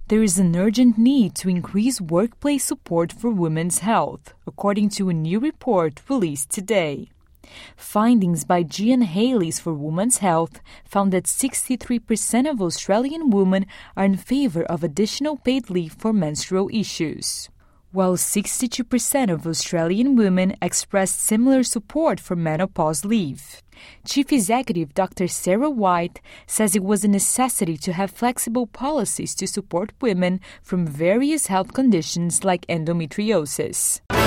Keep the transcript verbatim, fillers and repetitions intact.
there is an urgent need to increase workplace support for women's health, according to a new report released today. Findings by Gian Haley's for Women's Health found that sixty-three percent of Australian women are in favor of additional paid leave for menstrual issues, while sixty-two percent of Australian women expressed similar support for menopause leave. Chief Executive Doctor Sarah White says it was a necessity to have flexible policies to support women from various health conditions like endometriosis.